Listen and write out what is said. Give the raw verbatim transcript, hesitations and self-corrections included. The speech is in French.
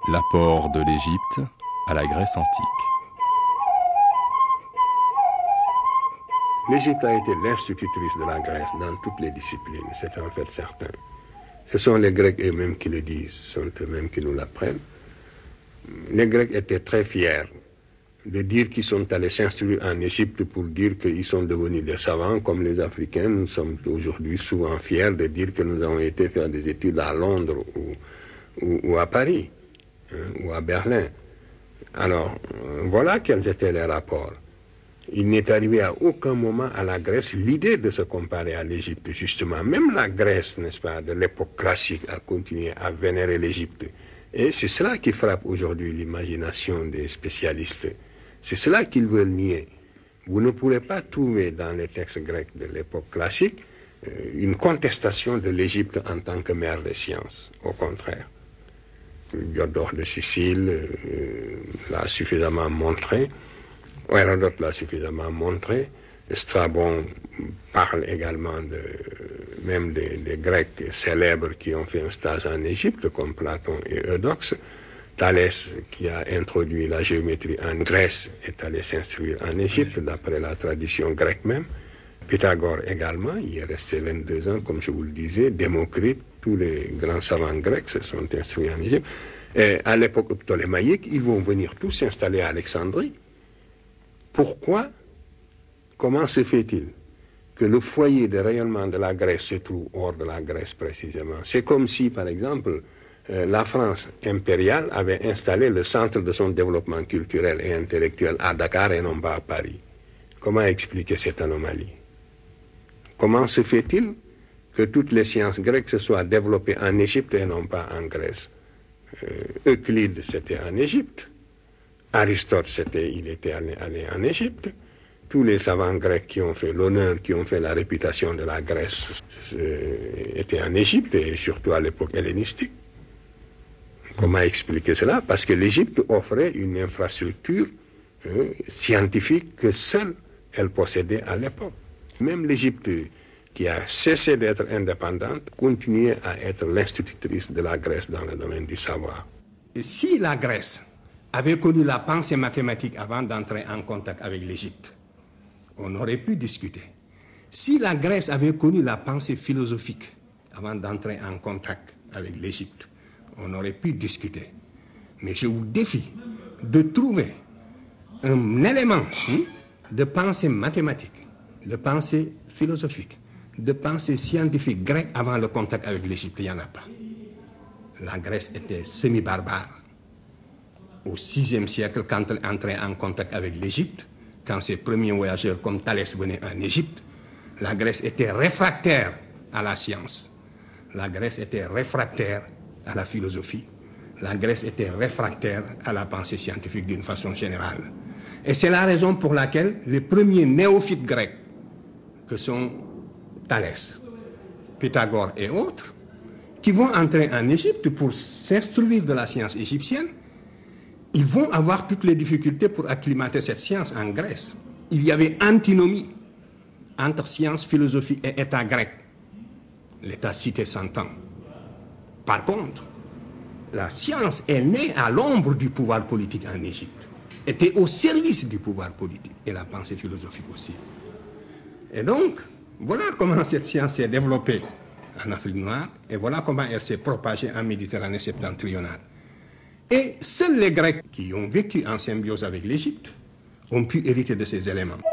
L'apport de l'Égypte à la Grèce antique. L'Égypte a été l'institutrice de la Grèce dans toutes les disciplines, c'est en fait certain. Ce sont les Grecs eux-mêmes qui le disent, ce sont eux-mêmes qui nous l'apprennent. Les Grecs étaient très fiers de dire qu'ils sont allés s'instruire en Égypte pour dire qu'ils sont devenus des savants comme les Africains. Nous sommes aujourd'hui souvent fiers de dire que nous avons été faire des études à Londres ou, ou, ou à Paris hein, ou à Berlin. Alors, voilà quels étaient les rapports. Il n'est arrivé à aucun moment à la Grèce l'idée de se comparer à l'Égypte, justement. Même la Grèce, n'est-ce pas, de l'époque classique a continué à vénérer l'Égypte. Et c'est cela qui frappe aujourd'hui l'imagination des spécialistes. C'est cela qu'ils veulent nier. Vous ne pourrez pas trouver dans les textes grecs de l'époque classique euh, une contestation de l'Égypte en tant que mère des sciences. Au contraire. Diodore de Sicile euh, l'a suffisamment montré. Hérodote l'a suffisamment montré. Strabon parle également de, même des, des Grecs célèbres qui ont fait un stage en Égypte, comme Platon et Eudoxe. Thalès, qui a introduit la géométrie en Grèce, est allé s'instruire en Égypte, d'après la tradition grecque même. Pythagore également, il est resté vingt-deux ans, comme je vous le disais. Démocrite, tous les grands savants grecs se sont instruits en Égypte. Et à l'époque ptolémaïque, ils vont venir tous s'installer à Alexandrie. Pourquoi? Comment se fait-il que le foyer de rayonnement de la Grèce se trouve hors de la Grèce précisément? C'est comme si, par exemple, euh, la France impériale avait installé le centre de son développement culturel et intellectuel à Dakar et non pas à Paris. Comment expliquer cette anomalie? Comment se fait-il que toutes les sciences grecques se soient développées en Égypte et non pas en Grèce? euh, Euclide, c'était en Égypte. Aristote, c'était, il était allé, allé en Égypte. Tous les savants grecs qui ont fait l'honneur, qui ont fait la réputation de la Grèce, euh, étaient en Égypte, et surtout à l'époque hellénistique. Comment expliquer cela? Parce que l'Égypte offrait une infrastructure euh, scientifique que seule elle possédait à l'époque. Même l'Égypte, qui a cessé d'être indépendante, continuait à être l'institutrice de la Grèce dans le domaine du savoir. Et si la Grèce avait connu la pensée mathématique avant d'entrer en contact avec l'Égypte, on aurait pu discuter. Si la Grèce avait connu la pensée philosophique avant d'entrer en contact avec l'Égypte, on aurait pu discuter. Mais je vous défie de trouver un élément hein, de pensée mathématique, de pensée philosophique, de pensée scientifique grecque avant le contact avec l'Égypte. Il n'y en a pas. La Grèce était semi-barbare. Au sixième siècle, quand elle entrait en contact avec l'Égypte, quand ses premiers voyageurs comme Thalès venaient en Égypte, la Grèce était réfractaire à la science. La Grèce était réfractaire à la philosophie. La Grèce était réfractaire à la pensée scientifique d'une façon générale. Et c'est la raison pour laquelle les premiers néophytes grecs, que sont Thalès, Pythagore et autres, qui vont entrer en Égypte pour s'instruire de la science égyptienne, ils vont avoir toutes les difficultés pour acclimater cette science en Grèce. Il y avait antinomie entre science, philosophie et État grec. L'État cité s'entend. Par contre, la science est née à l'ombre du pouvoir politique en Égypte, était au service du pouvoir politique et la pensée philosophique aussi. Et donc, voilà comment cette science s'est développée en Afrique noire et voilà comment elle s'est propagée en Méditerranée septentrionale. Et seuls les Grecs qui ont vécu en symbiose avec l'Égypte ont pu hériter de ces éléments.